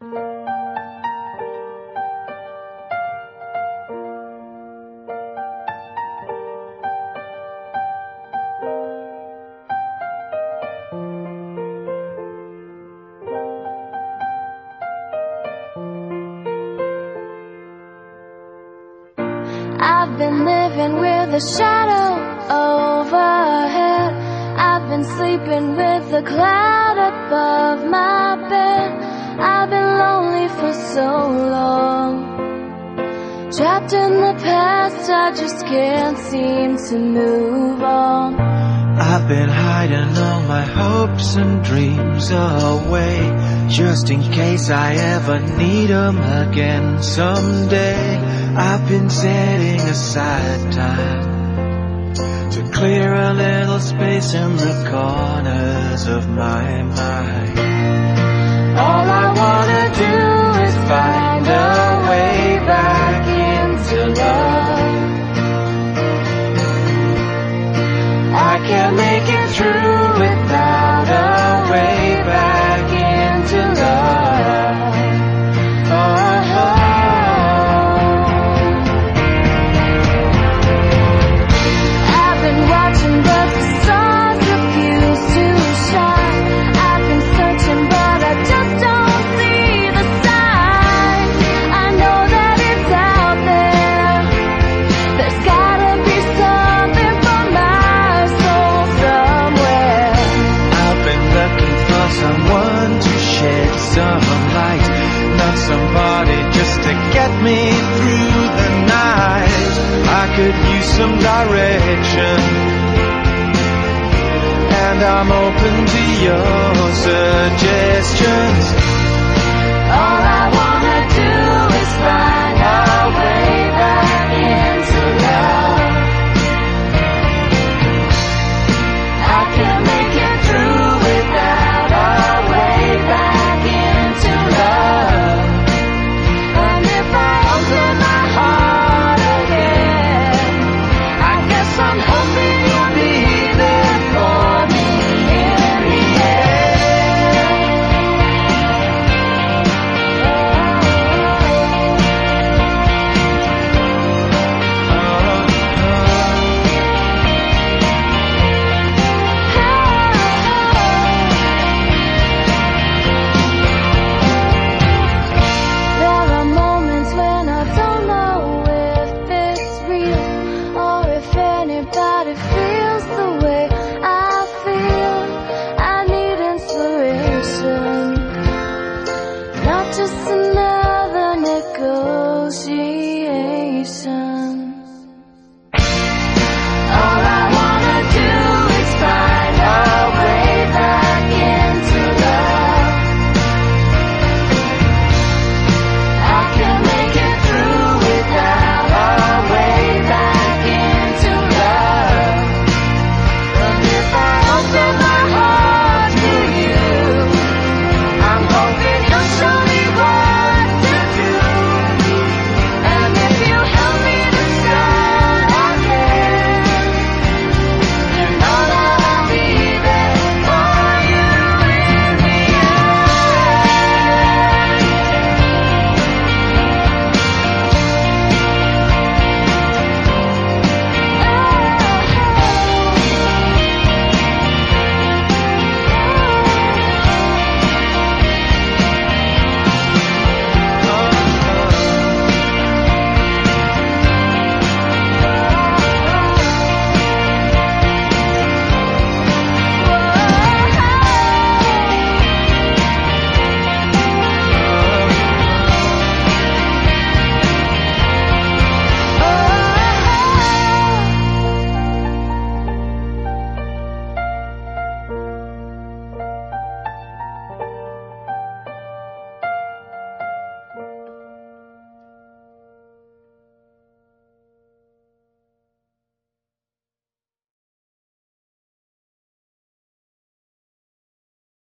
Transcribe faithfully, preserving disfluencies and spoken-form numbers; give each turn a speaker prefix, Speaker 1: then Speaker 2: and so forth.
Speaker 1: I've been living with a shadow overhead. I've been sleeping with a cloud above my bed. I've been lonely for so long, trapped in the past, I just can't seem to move on.
Speaker 2: I've been hiding all my hopes and dreams away, just in case I ever need them again someday. I've been setting aside time to clear a little space in the corners of my mind. All I wanna do is find a way back into love. I can't make it through without a way back into love. Oh, oh. I've been watching but the stars refuse to shine. I've been searching but I just don't see the sign. I know that it's out there. There's gotta be something for my soul somewhere. I've been looking for someone to shed some light, not somebody just to get me through the night. I could use some direction, and I'm open to your suggestions. All I wanna do is find our way back into love. I can't make it through without our way back into love. And if I open my heart again, I guess I'm hoping you'll be there for me in the There are moments when I don't know if it's real, or if anybody feels the way I feel. I need inspiration, not just another negotiation.